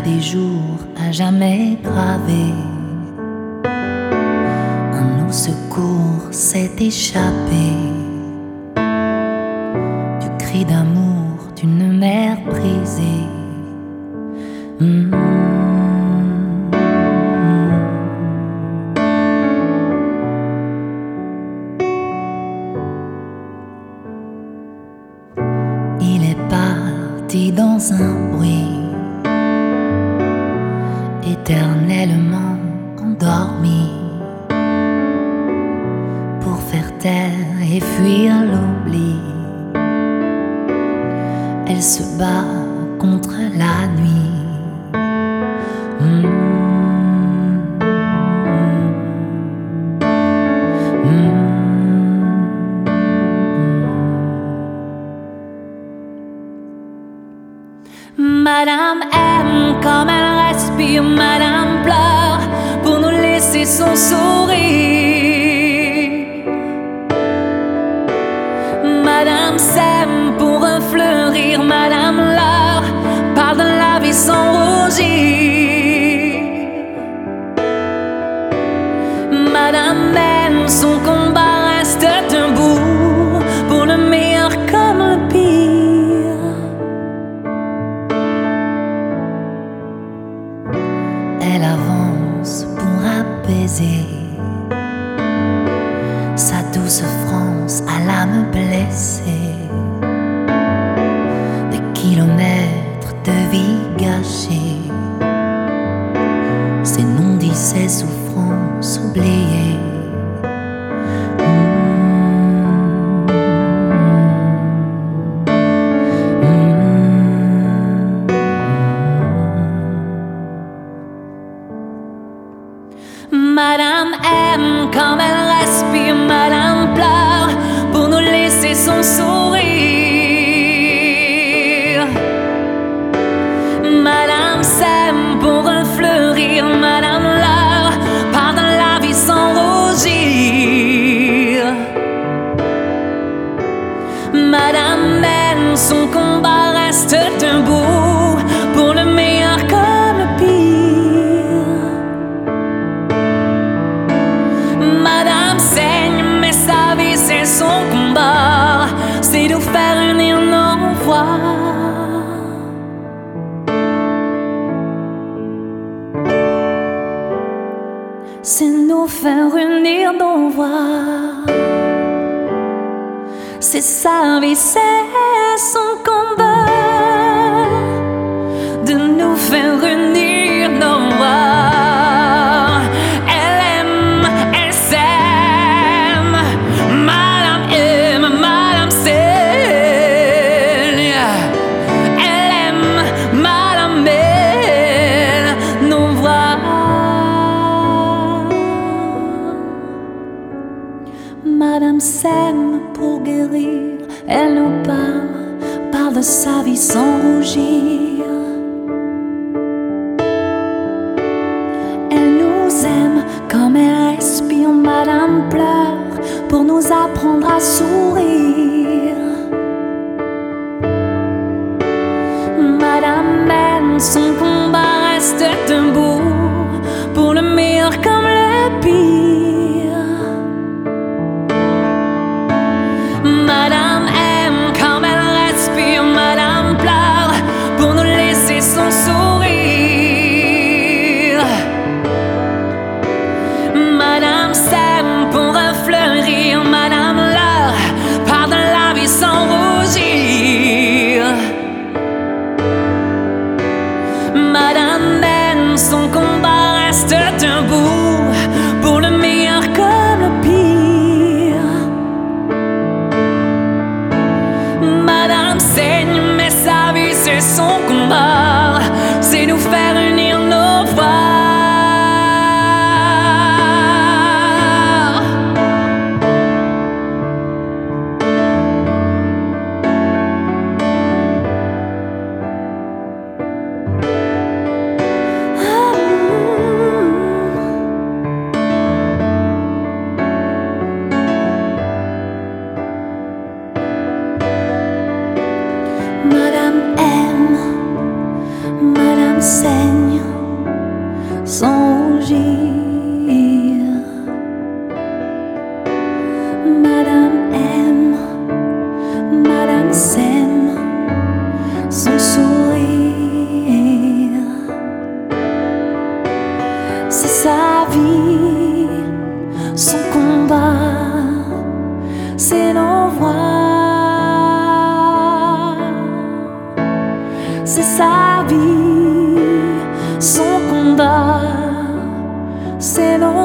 des jours à jamais gravés. Un au secours s'est échappé du cri d'amour d'une mère brisée. Il est parti dans un bruit, éternellement endormi, pour faire taire et fuir l'oubli. Elle se bat contre la nuit. Madame aime comme elle respire, Madame pleure pour nous laisser son sourire. Madame s'aime pour un fleurir, Madame leur parle de la vie sans rougir. Madame mène son combat, reste debout pour le meilleur comme le pire. Elle avance pour apaiser sa douce France à l'âme blessée. Des kilomètres de vie gâchée, ses non-dits, ses souffrances oubliées. Madame aime comme elle respire, Madame pleure pour nous laisser son sourire. Madame s'aime pour un fleurir, Madame leur parle de la vie sans rougir. Madame mène son combat, reste debout pour le meilleur comme le pire. Madame saigne, mais sa vie c'est son combat, c'est nous faire unir nos voix. C'est nous faire unir nos voix. C'est sa vie, c'est son combat, de nous faire unir nos voix. Madame s'aime pour guérir, elle nous parle de sa vie sans rougir. Elle nous aime comme elle respire, Madame pleure pour nous apprendre à sourire. Madame mène son combat, reste debout pour le meilleur comme le pire. Madame aime comme elle respire, Madame pleure pour nous laisser son sourire. Madame s'aime pour un fleurir, Madame leur parle de la vie sans rougir. Madame mène son combat, reste debout pour le meilleur comme le pire. Madame saigne, mais sa vie c'est son combat, c'est nous faire unir nos voix. Madame aime son sourire. C'est sa vie, son combat, c'est nos voix. C'est sa vie, son combat, c'est nos